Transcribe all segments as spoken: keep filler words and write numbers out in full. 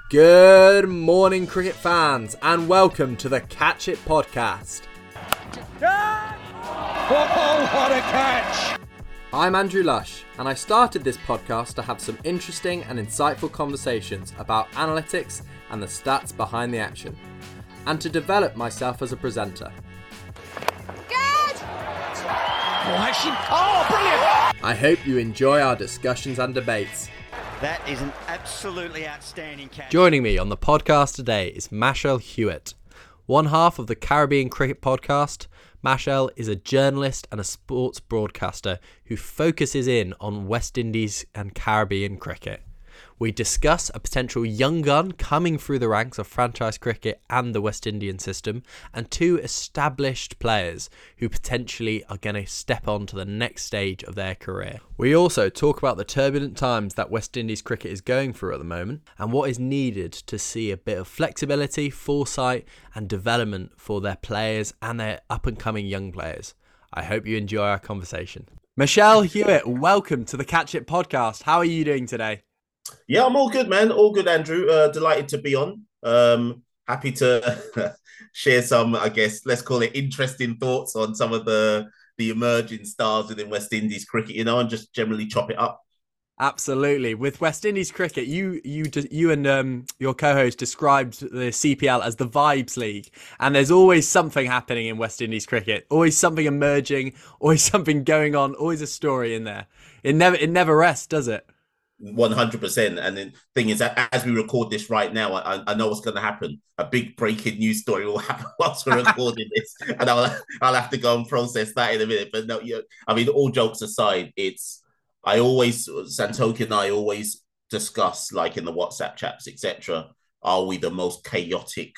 Good morning, cricket fans, and welcome to the Catch It podcast. Oh, what a catch! I'm Andrew Lush, and I started this podcast to have some interesting and insightful conversations about analytics and the stats behind the action, and to develop myself as a presenter. Good! Oh, actually, oh, brilliant! I hope you enjoy our discussions and debates. That is an absolutely outstanding catch. Joining me on the podcast today is Mashel Hewitt. One half of the Caribbean Cricket Podcast, Mashel is a journalist and a sports broadcaster who focuses in on West Indies and Caribbean cricket. We discuss a potential young gun coming through the ranks of franchise cricket and the West Indian system, and two established players who potentially are going to step on to the next stage of their career. We also talk about the turbulent times that West Indies cricket is going through at the moment, and what is needed to see a bit of flexibility, foresight and development for their players and their up-and-coming young players. I hope you enjoy our conversation. Mashel Hewitt, welcome to the Catch It podcast. How are you doing today? Yeah, I'm all good, man. All good, Andrew. Uh, delighted to be on. Um, happy to share some, I guess, let's call it interesting thoughts on some of the the emerging stars within West Indies cricket, you know, and just generally chop it up. Absolutely. With West Indies cricket, you you you and um, your co-host described the C P L as the Vibes League, and there's always something happening in West Indies cricket. Always something emerging. Always something going on. Always a story in there. It never it never rests, does it? one hundred percent. And the thing is that as we record this right now, I, I know what's going to happen. A big breaking news story will happen whilst we're recording this. And I'll, I'll have to go and process that in a minute. But no, yeah, I mean, all jokes aside, it's, I always, Santoki and I always discuss, like in the WhatsApp chats, et cetera, are we the most chaotic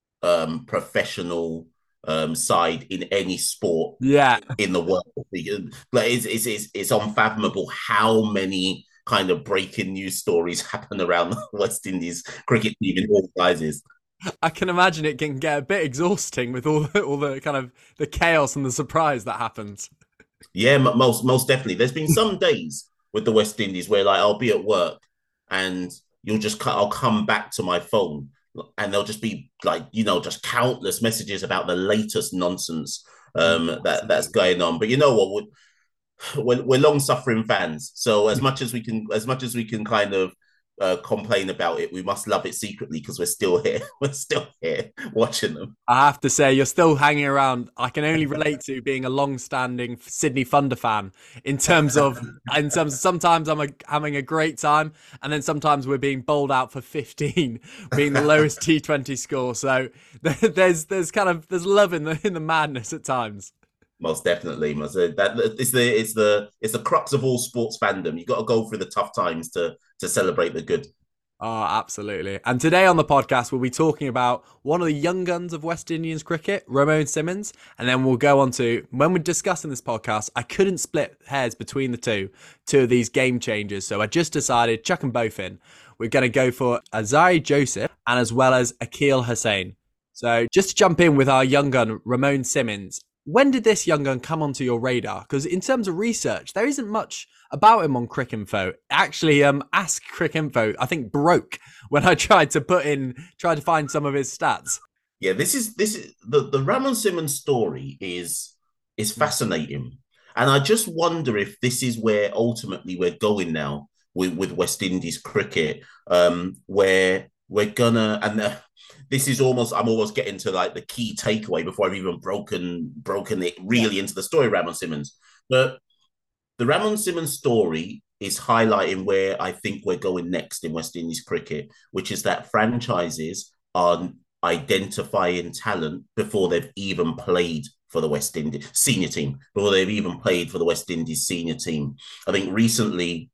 um, professional um, side in any sport yeah. in the world? Like, it's, it's, it's, it's unfathomable how many kind of breaking news stories happen around the West Indies cricket team in all guises. I can imagine it can get a bit exhausting with all the, all the kind of the chaos and the surprise that happens. Yeah, most most definitely. There's been some days with the West Indies where, like, I'll be at work and you'll just I'll come back to my phone and there'll just be, like, you know, just countless messages about the latest nonsense um, that that's going on. But you know what? We're, we're long-suffering fans, so as much as we can, as much as we can, kind of uh, complain about it, we must love it secretly because we're still here. We're still here watching them. I have to say, you're still hanging around. I can only relate to being a long-standing Sydney Thunder fan in terms of, in terms of sometimes I'm a, having a great time, and then sometimes we're being bowled out for fifteen, being the lowest T twenty score. So there's there's kind of there's love in the in the madness at times. Most definitely, most that it's the it's the it's the crux of all sports fandom. You got to go through the tough times to to celebrate the good. Oh, absolutely. And today on the podcast, we'll be talking about one of the young guns of West Indians cricket, Ramon Simmons, and then we'll go on to, when we're discussing this podcast, I couldn't split hairs between the two, two of these game changers, so I just decided chuck them both in. We're going to go for Azari Joseph and as well as Akeal Hosein. So just to jump in with our young gun, Ramon Simmons. When did this young gun come onto your radar? Because in terms of research, there isn't much about him on Cricinfo. Actually, um, Ask Cricinfo, I think, broke when I tried to put in, tried to find some of his stats. Yeah, this is this is the, the Ramon Simmons story is is fascinating, and I just wonder if this is where ultimately we're going now with, with West Indies cricket, um, where we're gonna and. Uh, This is almost, I'm almost getting to like the key takeaway before I've even broken broken it really into the story, Ramon Simmons. But the Ramon Simmons story is highlighting where I think we're going next in West Indies cricket, which is that franchises are identifying talent before they've even played for the West Indies senior team, before they've even played for the West Indies senior team. I think recently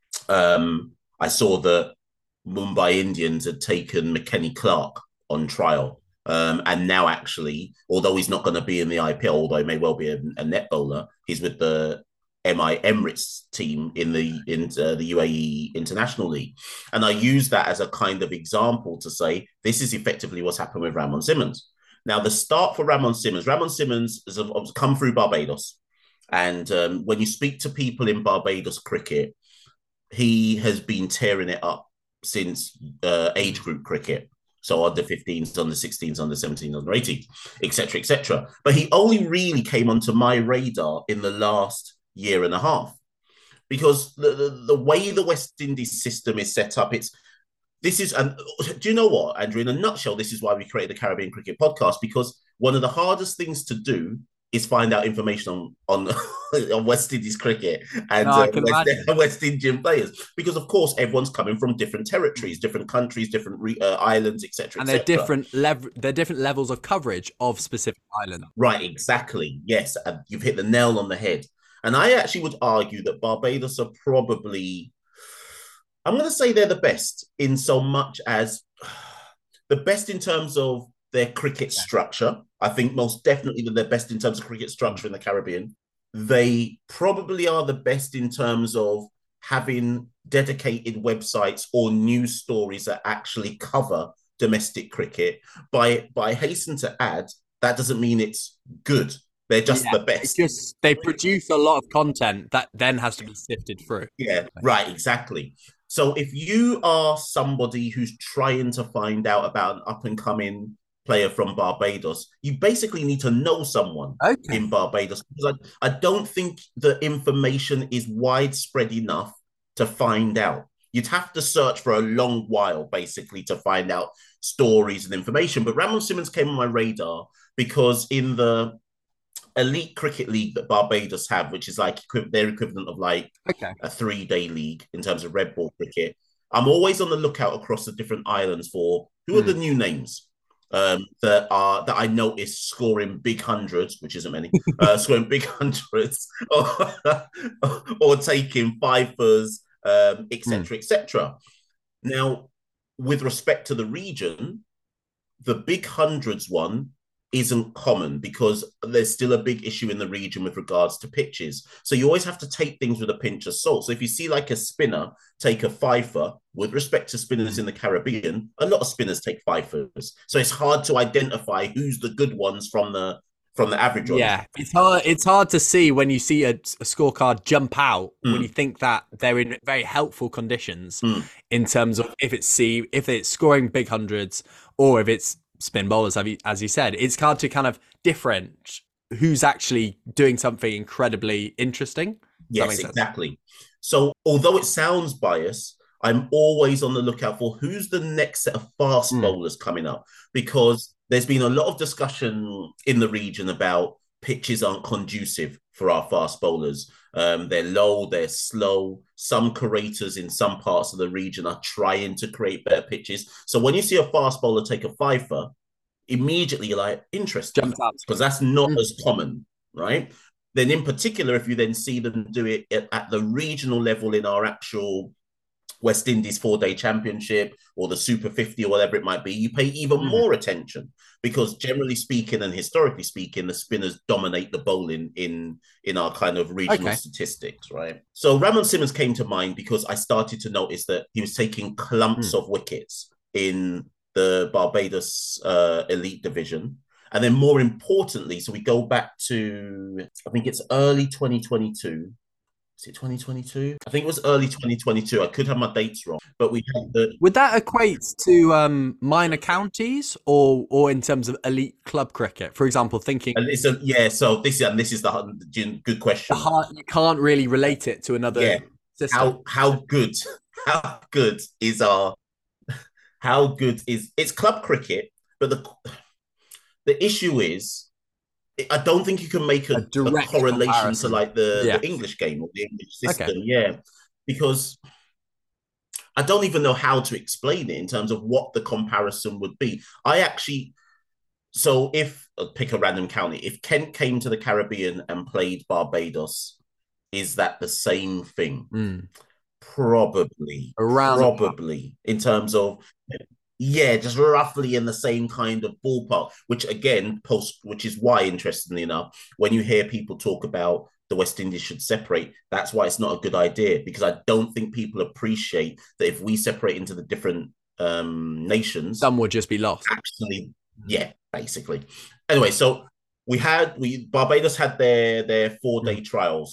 um, I saw that Mumbai Indians had taken McKenny Clark on trial. Um, and now actually, although he's not going to be in the I P L, although he may well be a, a net bowler, he's with the M I Emirates team in the in uh, the U A E International League. And I use that as a kind of example to say, this is effectively what's happened with Ramon Simmons. Now, the start for Ramon Simmons, Ramon Simmons has come through Barbados. And um, when you speak to people in Barbados cricket, he has been tearing it up since uh, age group cricket. So under fifteens, under sixteens, under seventeens, under eighteens, et cetera, et cetera. But he only really came onto my radar in the last year and a half, because the, the, the way the West Indies system is set up, it's this is, and do you know what, Andrew? In a nutshell, this is why we created the Caribbean Cricket Podcast, because one of the hardest things to do is find out information on on, on West Indies cricket and No, I uh, can West, imagine. West Indian players, because of course everyone's coming from different territories, different countries, different re- uh, islands, et cetera, And et they're cetera. different lev- they're different levels of coverage of specific islands. Right, exactly. Yes, and you've hit the nail on the head. And I actually would argue that Barbados are probably, I'm going to say they're the best in so much as the best in terms of their cricket structure. I think most definitely that they're best in terms of cricket structure in the Caribbean. They probably are the best in terms of having dedicated websites or news stories that actually cover domestic cricket. By by hasten to add, that doesn't mean it's good. They're just Yeah, the best. Just they produce a lot of content that then has to be sifted through. Yeah, right, exactly. So if you are somebody who's trying to find out about an up and coming player from Barbados, you basically need to know someone Okay. in Barbados, because I, I don't think the information is widespread enough to find out. You'd have to search for a long while, basically, to find out stories and information. But Ramon Simmons came on my radar because in the elite cricket league that Barbados have, which is like their equivalent of like Okay. a three-day league in terms of red ball cricket, I'm always on the lookout across the different islands for who are Mm. the new names um, that are that I notice scoring big hundreds, which isn't many, uh, scoring big hundreds, or, or taking fifers, um, et cetera, et cetera. Now, with respect to the region, the big hundreds one isn't common because there's still a big issue in the region with regards to pitches. So you always have to take things with a pinch of salt. So if you see like a spinner take a fifer, with respect to spinners in the Caribbean, a lot of spinners take fifers. So it's hard to identify who's the good ones from the from the average ones. Yeah, it's hard. It's hard to see when you see a, a scorecard jump out Mm. when you think that they're in very helpful conditions Mm. in terms of if it's see if it's scoring big hundreds or if it's spin bowlers, as you, as you said. It's hard to kind of differentiate who's actually doing something incredibly interesting. Does that Yes, make sense? exactly. So although it sounds biased, I'm always on the lookout for who's the next set of fast Mm. bowlers coming up, because there's been a lot of discussion in the region about pitches aren't conducive for our fast bowlers. Um, they're low, they're slow. Some curators in some parts of the region are trying to create better pitches. So when you see a fast bowler take a fifer, immediately you're like, interesting, Jumps out. because that's not Mm. as common, right? Then in particular, if you then see them do it at, at the regional level in our actual West Indies four-day championship or the Super fifty or whatever it might be, you pay even Mm. more attention, because generally speaking and historically speaking, the spinners dominate the bowling in, in our kind of regional Okay. statistics, right? So Ramon Simmons came to mind because I started to notice that he was taking clumps Mm. of wickets in the Barbados uh, elite division. And then more importantly, so we go back to, I think it's early twenty twenty-two. Is it twenty twenty-two? I think it was early twenty twenty-two. I could have my dates wrong, but we had the. Would that equate to um, minor counties or or in terms of elite club cricket? For example, thinking And it's a, yeah, so this is and this is the good question. the heart, you can't really relate it to another Yeah. system. How how good how good is our how good is it's club cricket, but the the issue is I don't think you can make a, A a direct correlation comparison. to like the, Yeah. the English game or the English system. Okay. Yeah, because I don't even know how to explain it in terms of what the comparison would be. I actually, so if uh, pick a random county, if Kent came to the Caribbean and played Barbados, is that the same thing? Mm. Probably, Around probably in terms of. Yeah, just roughly in the same kind of ballpark, which again, post, which is why, interestingly enough, when you hear people talk about the West Indies should separate, that's why it's not a good idea, because I don't think people appreciate that if we separate into the different um, nations, some would just be lost. actually, yeah, basically. Anyway, so we had, we Barbados had their, their four-day Mm. trials,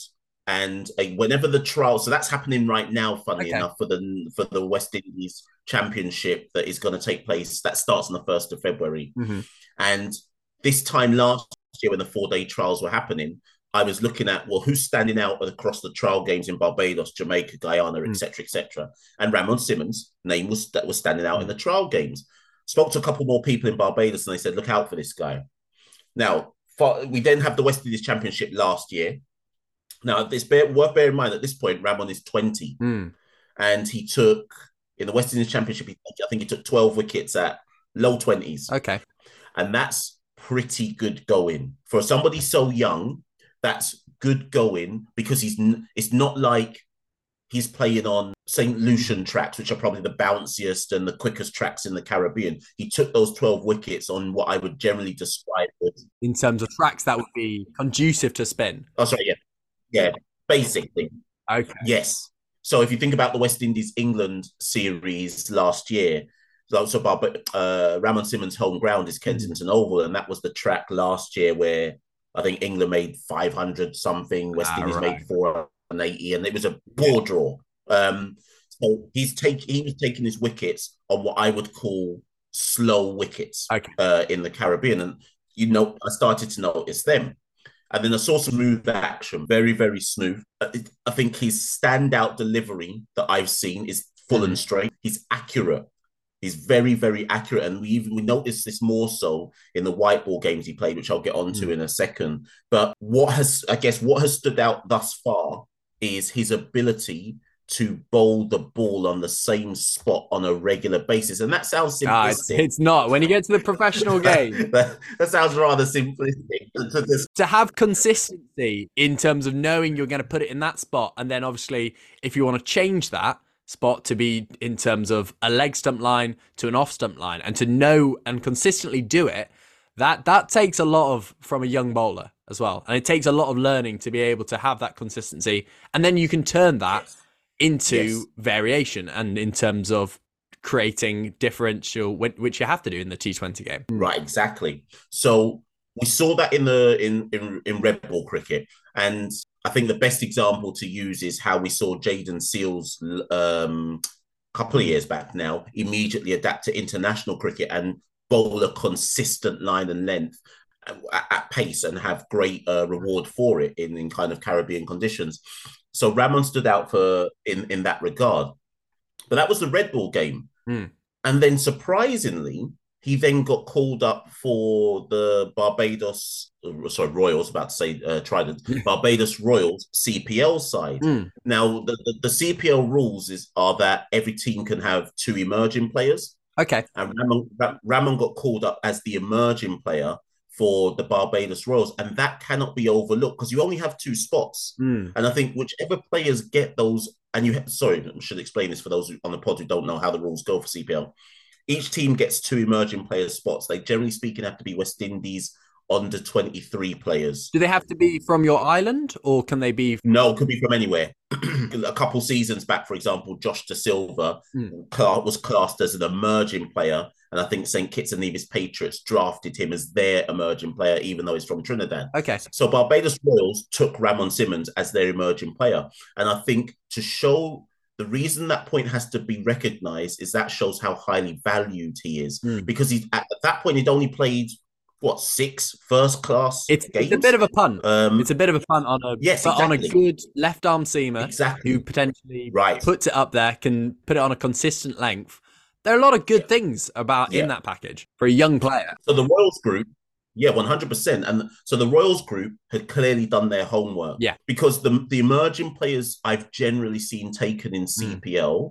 And uh, whenever the trial, so that's happening right now, funny Okay. enough, for the for the West Indies Championship that is going to take place. That starts on the first of February. Mm-hmm. And this time last year, when the four day trials were happening, I was looking at, well, who's standing out across the trial games in Barbados, Jamaica, Guyana, et cetera, et cetera. And Ramon Simmons' name was that was standing out mm. in the trial games. Spoke to a couple more people in Barbados, and they said, look out for this guy. Now, for, we then have the West Indies Championship last year. Now, it's bear, worth bearing in mind at this point, Ramon is twenty. Mm. And he took, in the West Indies Championship, I think he took twelve wickets at low twenties. Okay. And that's pretty good going. For somebody so young, that's good going, because he's it's not like he's playing on Saint Lucian tracks, which are probably the bounciest and the quickest tracks in the Caribbean. He took those twelve wickets on what I would generally describe as... In terms of tracks that would be conducive to spin. Oh, sorry, yeah. Yeah, basically. Okay. Yes. So if you think about the West Indies-England series last year, so, so uh, Ramon Simmons' home ground is Kensington mm. Oval, and that was the track last year where I think England made five hundred something, West ah, Indies right. made four eighty, and it was a poor draw. Um, so he's take he was taking his wickets on what I would call slow wickets okay. uh, in the Caribbean, and you know I started to notice them. And then I saw some smooth action, very, very smooth. I think his standout delivery that I've seen is full mm. and straight. He's accurate. He's very, very accurate. And we even we noticed this more so in the white ball games he played, which I'll get onto mm. in a second. But what has, I guess, what has stood out thus far is his ability to bowl the ball on the same spot on a regular basis. And that sounds simplistic. Ah, it's, it's not. When you get to the professional game. that, that sounds rather simplistic. To, just... to have consistency in terms of knowing you're going to put it in that spot. And then obviously, if you want to change that spot to be in terms of a leg stump line to an off stump line, and to know and consistently do it, that that takes a lot of from a young bowler as well. And it takes a lot of learning to be able to have that consistency. And then you can turn that yes. into yes. variation, and in terms of creating differential, which you have to do in the T twenty game. Right, exactly. So we saw that in the in, in, in red ball cricket. And I think the best example to use is how we saw Jayden Seales um, a couple of years back now immediately adapt to international cricket and bowl a consistent line and length at, at pace and have great uh, reward for it in, in kind of Caribbean conditions. So Ramon stood out for in, in that regard. But that was the red ball game. Mm. And then surprisingly, he then got called up for the Barbados, sorry, Royals, about to say uh, Trident, Barbados Royals C P L side. Mm. Now, the, the, the C P L rules is are that every team can have two emerging players. Okay. And Ramon, Ramon got called up as the emerging player for the Barbados Royals, and that cannot be overlooked because you only have two spots. Mm. And I think whichever players get those, and you have, sorry, I should explain this for those on the pod who don't know how the rules go for C P L. Each team gets two emerging players spots. They generally speaking have to be West Indies under twenty-three players. Do they have to be from your island, or can they be? No, it could be from anywhere. A couple seasons back, for example, Josh De Silva mm. was classed as an emerging player, and I think Saint Kitts and Nevis Patriots drafted him as their emerging player, even though he's from Trinidad. Okay. So Barbados Royals took Ramon Simmons as their emerging player, and I think to show the reason that point has to be recognised is that shows how highly valued he is, mm. because he at that point he'd only played what six first class it's, games. It's a bit of a punt. Um, it's a bit of a punt on a yes, but exactly. on a good left arm seamer exactly. who potentially right. puts it up there, can put it on a consistent length. There are a lot of good yeah. things about yeah. in that package for a young player. So the Royals group. Yeah, one hundred percent. And so the Royals group had clearly done their homework. Yeah. Because the, the emerging players I've generally seen taken in C P L mm.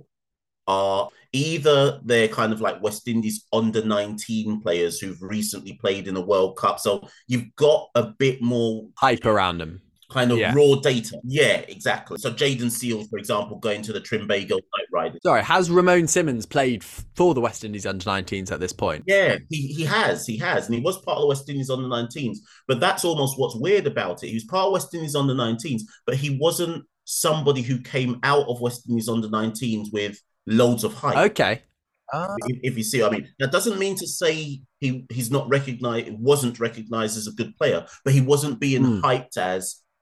are either they're kind of like West Indies under nineteen players who've recently played in a World Cup. So you've got a bit more hype around them. Kind of yeah. raw data. Yeah, exactly. So Jayden Seales, for example, going to the Trinbago Knight Riders. Sorry, has Ramon Simmons played for the West Indies under nineteens at this point? Yeah, he, he has. He has. And he was part of the West Indies under nineteens. But that's almost what's weird about it. He was part of West Indies under nineteens, but he wasn't somebody who came out of West Indies under nineteens with loads of hype. Okay. Uh... If, if you see what I mean. That doesn't mean to say he, he's not recognized, wasn't recognized as a good player, but he wasn't being mm. hyped as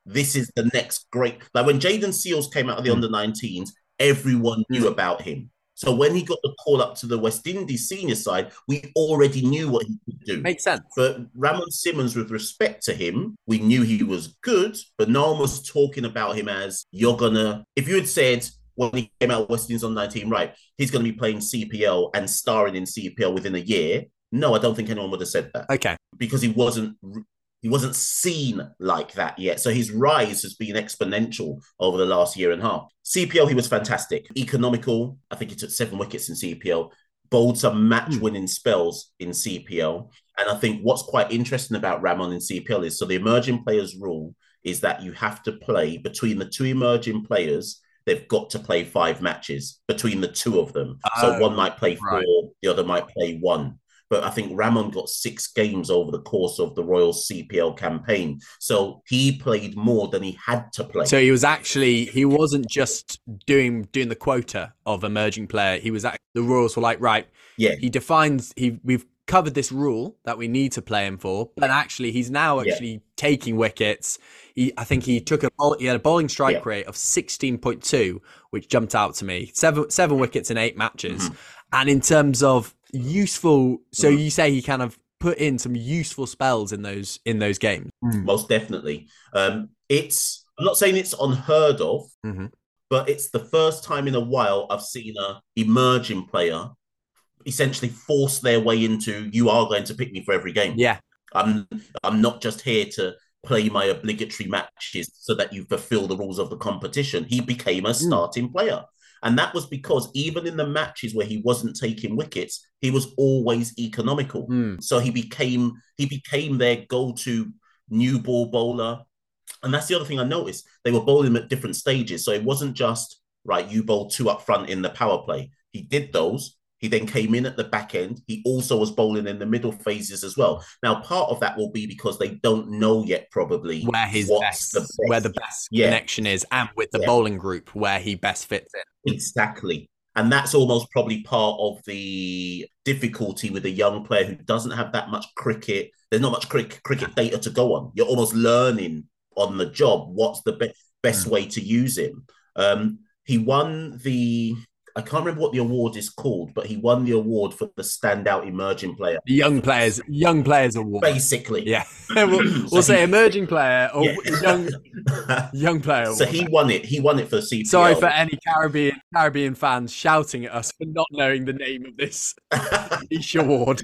this is the next great. Like when Jayden Seales came out of the mm. under nineteens, everyone knew mm. about him. So when he got the call up to the West Indies senior side, we already knew what he could do. Makes sense. But Ramon Simmons, with respect to him, we knew he was good, but no one was talking about him as, you're gonna, if you had said when he came out of West Indies on nineteen, right, he's going to be playing C P L and starring in C P L within a year. No, I don't think anyone would have said that. Okay. Because he wasn't he wasn't seen like that yet. So his rise has been exponential over the last year and a half. C P L, he was fantastic. Economical. I think he took seven wickets in C P L. Bowled some match-winning spells in C P L. And I think what's quite interesting about Ramon in C P L is, so the emerging players rule is that you have to play between the two emerging players. They've got to play five matches between the two of them. Oh, so one might play four, right. The other might play one. But I think Ramon got six games over the course of the Royals C P L campaign. So he played more than he had to play. So he was actually, he wasn't just doing doing the quota of emerging player. He was, actually, the Royals were like, right, yeah. he defines, he we've covered this rule that we need to play him for. But actually, he's now actually yeah. taking wickets. He, I think he took a he had a bowling strike yeah. rate of sixteen point two, which jumped out to me. Seven seven wickets in eight matches. Mm-hmm. And in terms of useful, so mm-hmm. you say he kind of put in some useful spells in those in those games. Most definitely. Um, it's I'm not saying it's unheard of, mm-hmm. but it's the first time in a while I've seen a emerging player essentially force their way into, you are going to pick me for every game. Yeah. I'm I'm not just here to play my obligatory matches so that you fulfill the rules of the competition. He became a starting mm. player. And that was because even in the matches where he wasn't taking wickets, he was always economical. Mm. So he became he became their go-to new ball bowler. And that's the other thing I noticed. They were bowling at different stages. So it wasn't just, right, you bowl two up front in the power play. He did those. He then came in at the back end. He also was bowling in the middle phases as well. Now, part of that will be because they don't know yet probably where his best, the best, where the best yeah. connection is, and with the yeah. bowling group where he best fits in. Exactly. And that's almost probably part of the difficulty with a young player who doesn't have that much cricket. There's not much cricket, cricket data to go on. You're almost learning on the job what's the be- best mm. way to use him. Um, he won the... I can't remember what the award is called, but he won the award for the standout emerging player. The Young Players, Young Players Award. Basically. Yeah. we'll we'll so say he, emerging player or yeah. young young player award. So he won it. He won it for C P L. Sorry for any Caribbean Caribbean fans shouting at us for not knowing the name of this niche award.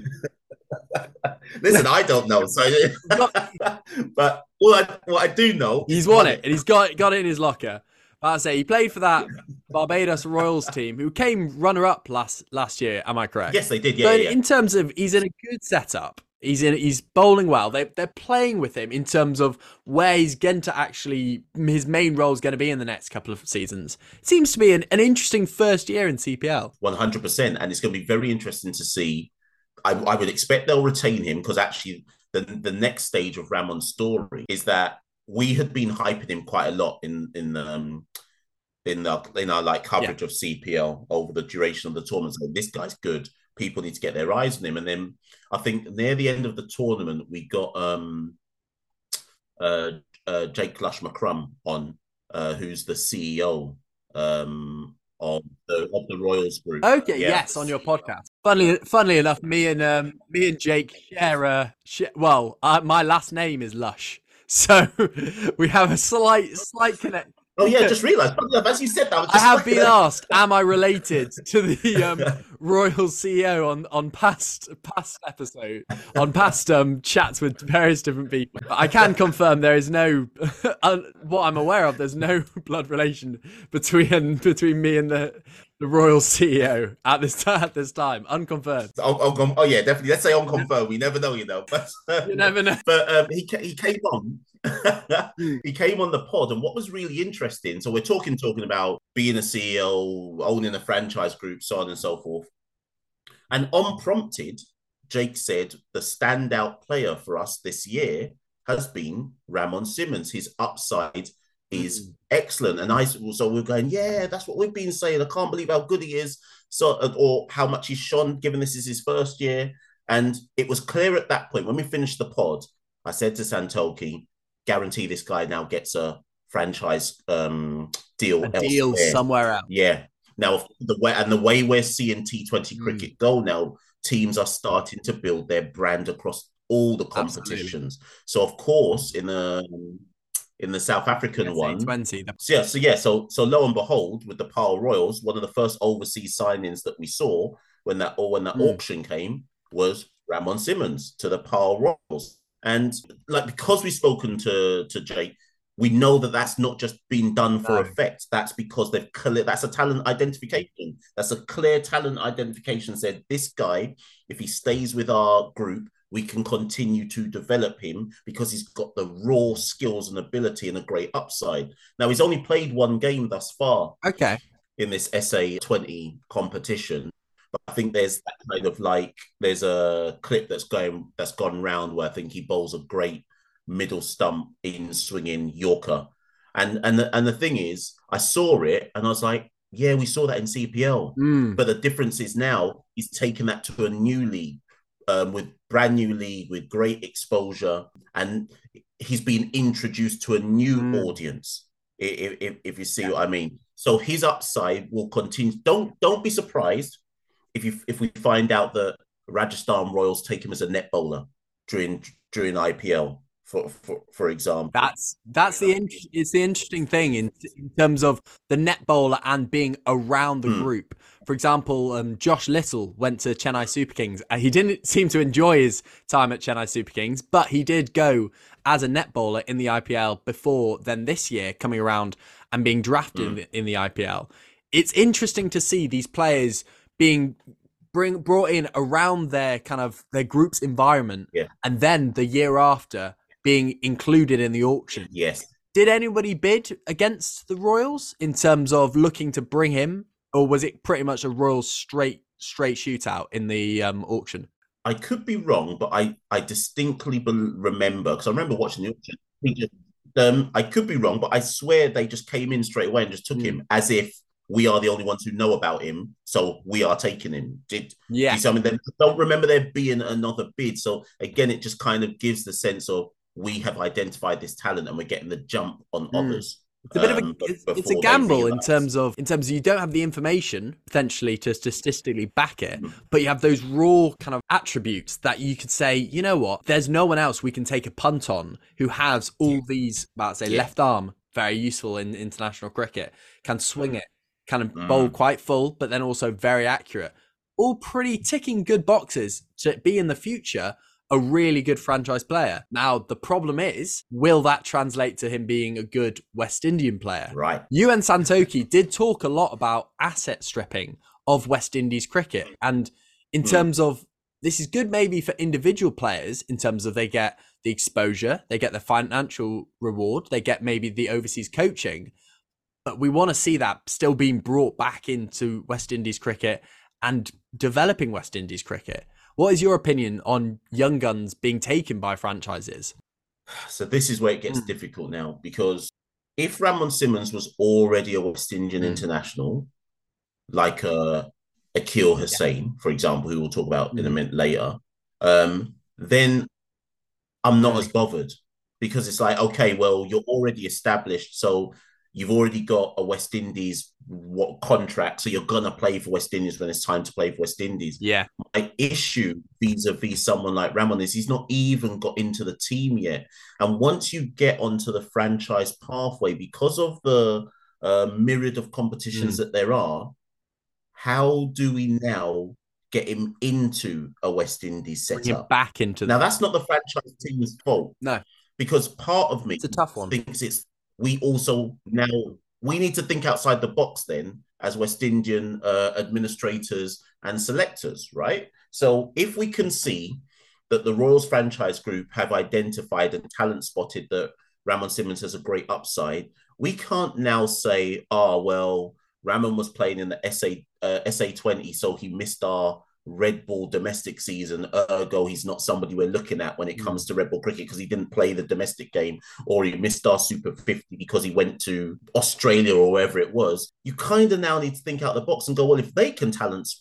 Listen, I don't know. So, but what I, what I do know... He's won it, and he's got, got it in his locker. But I say he played for that Barbados Royals team, who came runner-up last last year. Am I correct? Yes, they did. Yeah, so yeah. in terms of, he's in a good setup. He's in. He's bowling well. They they're playing with him in terms of where he's going to actually, his main role is going to be in the next couple of seasons. It seems to be an, an interesting first year in C P L. One hundred percent, and it's going to be very interesting to see. I, I would expect they'll retain him because actually the the next stage of Ramon's story is that we had been hyping him quite a lot in in um in our in our like coverage yeah. of C P L over the duration of the tournament. So this guy's good. People need to get their eyes on him. And then I think near the end of the tournament, we got um uh, uh Jake Lush McCrum on, uh, who's the C E O um of the of the Royals group. Okay, yeah. Yes, on your podcast. Funnily, funnily enough, me and um me and Jake share a sh- well, uh, my last name is Lush. So we have a slight, slight connect. Oh yeah, just realised. As you said that, I, was just I have like... been asked, "Am I related to the um, Royal C E O on, on past past episode, on past um, chats with various different people?" But I can confirm there is no, uh, what I'm aware of, there's no blood relation between between me and the. The Royal C E O at this time, at this time, unconfirmed. Oh, oh, oh, yeah, definitely. Let's say unconfirmed. We never know, you know. But um, you never know. But um, he he came on. he came on the pod, and what was really interesting. So we're talking talking about being a C E O, owning a franchise group, so on and so forth. And unprompted, Jake said the standout player for us this year has been Ramon Simmons. His upside is mm. excellent. And I so we're going, yeah, that's what we've been saying. I can't believe how good he is, so or how much he's shone, given this is his first year. And it was clear at that point when we finished the pod. I said to Santoki, guarantee this guy now gets a franchise um, deal a deal elsewhere. somewhere else. Yeah. Now the way and the way we're seeing T twenty mm. cricket go now, teams are starting to build their brand across all the competitions. Absolutely. So of course, in the in the South African yes, one, twenty. So yeah, so yeah, so so lo and behold, with the Pile Royals, one of the first overseas signings that we saw when that or when that mm. auction came was Ramon Simmons to the Pile Royals. And like because we've spoken to to Jake, we know that that's not just been done for no. effect. That's because they've clear. That's a talent identification. That's a clear talent identification. Said this guy, if he stays with our group, we can continue to develop him because he's got the raw skills and ability and a great upside. Now he's only played one game thus far. Okay. In this S A twenty competition. But I think there's that kind of like there's a clip that's going that's gone round where I think he bowls a great middle stump in swinging Yorker, and and the, and the thing is, I saw it and I was like, yeah, we saw that in C P L, mm. but the difference is now he's taken that to a new league, um, with brand new league with great exposure, and he's been introduced to a new mm. audience. If, if if you see yeah. what I mean, so his upside will continue. Don't don't be surprised. If you if we find out that Rajasthan Royals take him as a net bowler during during I P L, for for, for example, that's that's the in, it's the interesting thing in, in terms of the net bowler and being around the mm. group. For example, um, Josh Little went to Chennai Super Kings, and he didn't seem to enjoy his time at Chennai Super Kings, but he did go as a net bowler in the I P L before then this year, coming around and being drafted mm. in, the, in the I P L. It's interesting to see these players being bring brought in around their kind of their group's environment, yeah. and then the year after being included in the auction. Yes. Did anybody bid against the Royals in terms of looking to bring him, or was it pretty much a Royals straight straight shootout in the um, auction? I could be wrong, but I I distinctly be- remember because I remember watching the auction. He just, um, I could be wrong, but I swear they just came in straight away and just took mm. him as if we are the only ones who know about him, so we are taking him. Did yeah? I mean, don't remember there being another bid. So again, it just kind of gives the sense of we have identified this talent and we're getting the jump on mm. others. It's a bit um, of a it's, it's a gamble in terms of in terms of you don't have the information potentially to statistically back it, mm. but you have those raw kind of attributes that you could say, you know what, there's no one else we can take a punt on who has all these, about say, yeah. left arm, very useful in international cricket, can swing it, kind of mm. bowl quite full, but then also very accurate. All pretty ticking good boxes to be in the future a really good franchise player. Now, the problem is, will that translate to him being a good West Indian player? Right. U N Santoki did talk a lot about asset stripping of West Indies cricket. And in mm. terms of, this is good maybe for individual players in terms of they get the exposure, they get the financial reward, they get maybe the overseas coaching. But we want to see that still being brought back into West Indies cricket and developing West Indies cricket. What is your opinion on young guns being taken by franchises? So this is where it gets mm. difficult now, because if Ramon Simmons was already a West Indian mm. international, like uh, Akil Hussain, yeah. for example, who we'll talk about mm. in a minute later, um, then I'm not mm. as bothered, because it's like, okay, well, you're already established, so you've already got a West Indies what contract, so you're gonna play for West Indies when it's time to play for West Indies. Yeah. My issue vis-a-vis someone like Ramon is he's not even got into the team yet. And once you get onto the franchise pathway, because of the uh, myriad of competitions mm. that there are, how do we now get him into a West Indies setup? Bring him back into the... Now, that's not the franchise team's fault. No. Because part of me it's a tough one. thinks it's we also now we need to think outside the box then as West Indian uh, administrators and selectors, right? So if we can see that the Royals franchise group have identified and talent spotted that Ramon Simmons has a great upside, we can't now say, oh, well, Ramon was playing in the S A uh, S A twenty, so he missed our Red Ball domestic season, ergo he's not somebody we're looking at when it comes to Red Ball cricket because he didn't play the domestic game, or he missed our Super fifty because he went to Australia or wherever it was. You kind of now need to think out the box and go, well, if they can talent spot,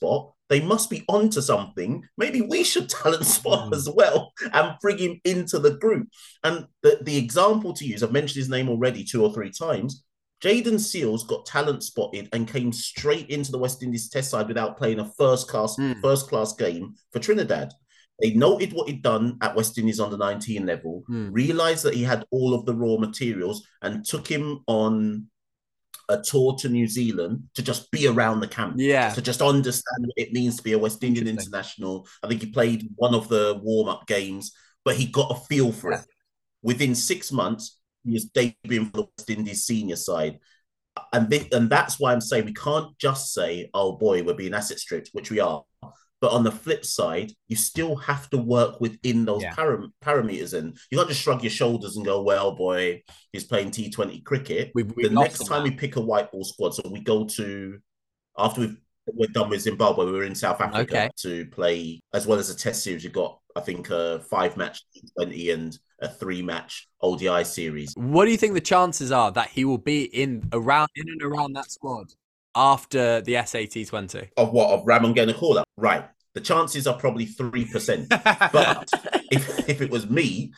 they must be onto something. Maybe we should talent spot mm. as well and bring him into the group. And the, the example to use, I've mentioned his name already two or three times. Jayden Seales got talent spotted and came straight into the West Indies test side without playing a first class, mm. first class game for Trinidad. They noted what he'd done at West Indies under nineteen level, mm. realised that he had all of the raw materials and took him on a tour to New Zealand to just be around the camp, yeah, to just understand what it means to be a West Indian international. I think he played one of the warm-up games, but he got a feel for yeah. it. Within six months, he was debuting for the West Indies senior side. And, this, and that's why I'm saying we can't just say, oh boy, we're being asset stripped, which we are. But on the flip side, you still have to work within those yeah. param- parameters. And you can't just shrug your shoulders and go, well, boy, he's playing T twenty cricket. We've, we've the next time that. we pick a white ball squad, so we go to, after we've, we're done with Zimbabwe, we were in South Africa okay. to play, as well as a test series, you've got, I think, a five-match T twenty and a three-match O D I series. What do you think the chances are that he will be in around in and around that squad after the S A T twenty? Of what? Of Ramon Genakola? Right. The chances are probably three percent. But if, if it was me,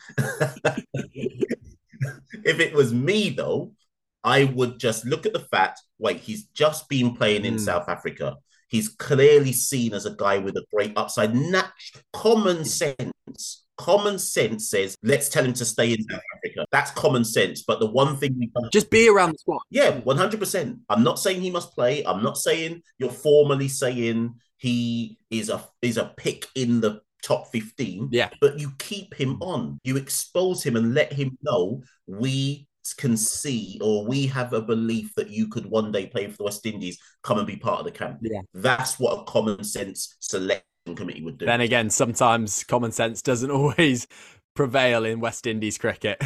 if it was me, though, I would just look at the fact, wait, he's just been playing in mm. South Africa. He's clearly seen as a guy with a great upside. Nat- common sense. Common sense says, let's tell him to stay in South Africa. That's common sense. But the one thing we can't... Just be around the squad. Yeah, one hundred percent. I'm not saying he must play. I'm not saying you're formally saying he is a is a pick in the top fifteen. Yeah. But you keep him on. You expose him and let him know we can see, or we have a belief that you could one day play for the West Indies, come and be part of the camp. Yeah. That's what a common sense selection committee would do. Then again, sometimes common sense doesn't always prevail in West Indies cricket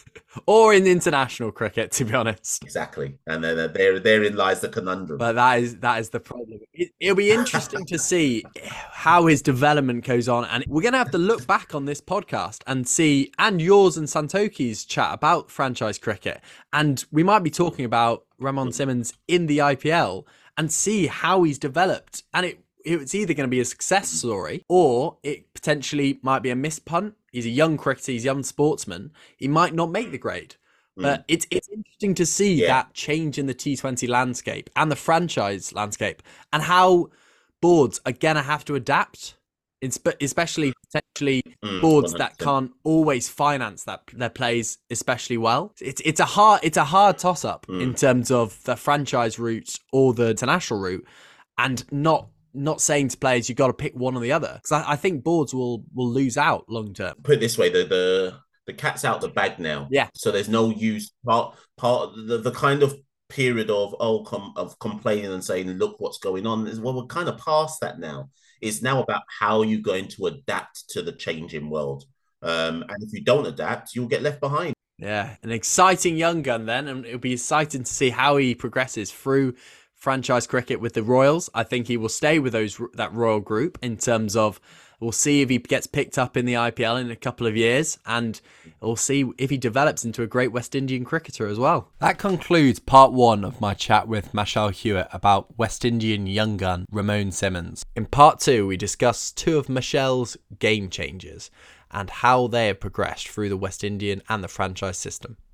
or in international cricket, to be honest. Exactly. And then there, therein lies the conundrum. But that is that is the problem. It, it'll be interesting to see how his development goes on. And we're going to have to look back on this podcast and see, and yours and Santoki's chat about franchise cricket. And we might be talking about Ramon Simmons in the I P L and see how he's developed. And it it's either going to be a success story or it potentially might be a missed punt. He's a young cricketer, he's a young sportsman. He might not make the grade. Mm. But it's it's interesting to see yeah. that change in the T twenty landscape and the franchise landscape and how boards are going to have to adapt, especially potentially mm, boards one hundred percent that can't always finance that their plays especially well. It's it's a hard it's a hard toss up mm. in terms of the franchise route or the international route, and not not saying to players you've got to pick one or the other, because I, I think boards will will lose out long term. Put it this way, the the the cat's out the bag now. Yeah. So there's no use part part the, the kind of period of oh com, of complaining and saying look what's going on is well we're kind of past that now. It's now about how you're going to adapt to the changing world. Um, and if you don't adapt, you'll get left behind. Yeah, an exciting young gun then, and it'll be exciting to see how he progresses through franchise cricket with the Royals. I think he will stay with those that Royal group in terms of we'll see if he gets picked up in the I P L in a couple of years, and we'll see if he develops into a great West Indian cricketer as well. That concludes part one of my chat with Mashal Hewitt about West Indian young gun Ramon Simmons. In part two, we discuss two of Mashal's game changers and how they have progressed through the West Indian and the franchise system.